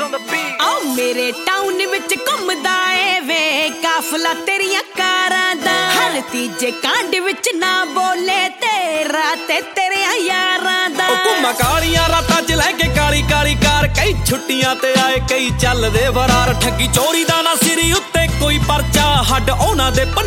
ਆਓ ਮੇਰੇ ਟਾਊਨ ਵਿੱਚ ਘੁੰਮਦਾ ਏ ਵੇ ਕਾਫਲਾ ਤੇਰੀਆਂ ਕਾਰਾਂ ਦਾ। ਹਰ ਤੀਜੇ ਕਾਂਡ ਵਿੱਚ ਨਾ ਬੋਲੇ ਤੇਰਾ ਤੇ ਤੇਰੇ ਯਾਰਾਂ ਦਾ। ਘੁੰਮਾ ਕਾਲੀਆਂ ਰਾਤਾਂ ਚ ਲੈ ਕੇ ਕਾਲੀ ਕਾਲੀ ਕਾਰ, ਕਈ ਛੁੱਟੀਆਂ ਤੇ ਆਏ ਕਈ ਚੱਲਦੇ ਫਰਾਰ। ਠੱਗੀ ਚੋਰੀ ਦਾ ਨਾ ਸਿਰੀ ਉੱਤੇ ਕੋਈ ਪਰਚਾ, ਹੱਡ ਉਹਨਾਂ ਦੇ